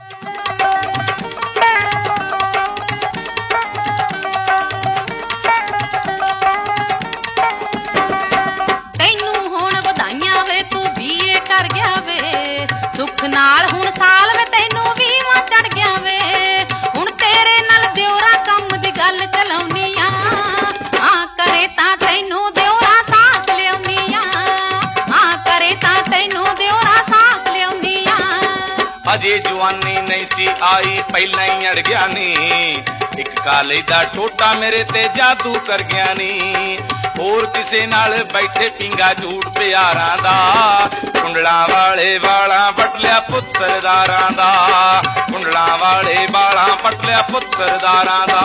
सुख नाल हुण साल वे तैनू वीवां चढ़ गया वे हुण तेरे नाल दियोरा कम दी गल चलाउनी आ करे तां तैनू दियोरा साथ लियाउनी आ करे तां तैनू दियोरा साथ लियाउनी आ अजे जवानी नहीं सी आई पहला ही अड़ गया नी एक काले दा टोटा मेरे ते जादू कर गया नी होर किसे नाल बैठे पिंगा झूठ प्यारां दा कुंडलां वाले वाला पट लिया पुत सरदारां दा कुंडलां वाले वाला पट लिया पुत सरदारां दा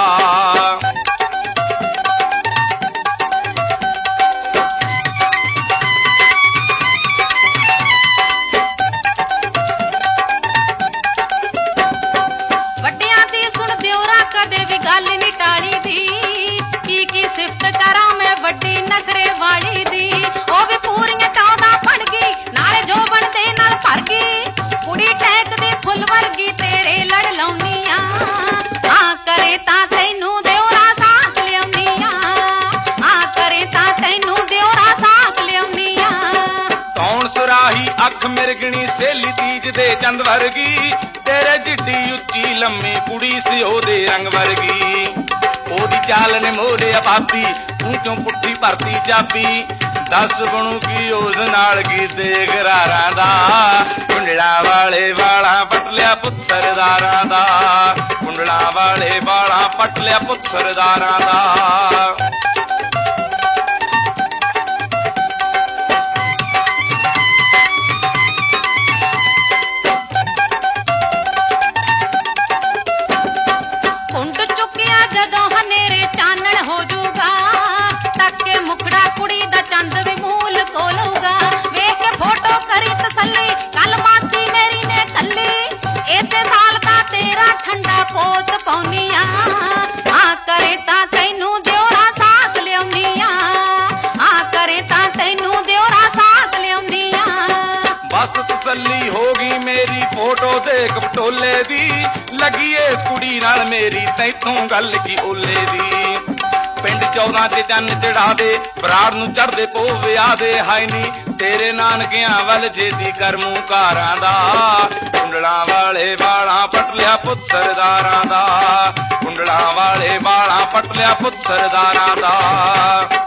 वड्डियां दी सुन दियोरा कदे भी गल नी टाली दी की सिफत करा मैं वड्डी नखरे वाली दी ओ भी पूरियां टौदा बन गई नाले जो बनदे नाल भर गई कुड़ी टैक दे फुल वर्गी तेरे लड़ लाउनी आ करे तां तैनू दियोरा साथ लियाउनी आ करे तां तैनू दियोरा साथ लियाउनी कौन सुराही अख मिरगनी सेली तीज दे चंद वर्गी तेरे जिड्डी उच्ची लम्मी कुड़ी सी ओदे रंग वर्गी ओदी चाल ने मोरे भाभी तू क्यों पुट्ठी भरती चाबी दस बनू की उस नाल की देख रारां दा कुंडलां वाले वाला पट लिया पुत सरदारां दा कुंडलां वाले वाला पट लिया पुत सरदारां दा पोत पौनी आ करे तां तैनू दियोरा साथ लियाउनी आ करे तां तैनू दियोरा साथ लियाउनी बस तसल्ली होगी मेरी फोटो देख पटोले दी लगी इस कुड़ी नाल मेरी तैथों गल की ओले दी पिंड 14 ते चन्न चढ़ा दे बराड़ नू चढ़दे पो विआह दे हाय नी तेरे नानकियां वल छेती कर मूं कारां दा कुंडलां वाले वाला पट लिया पुत सरदारां दा कुंडलां वाले वाला पट लिया पुत सरदारां दा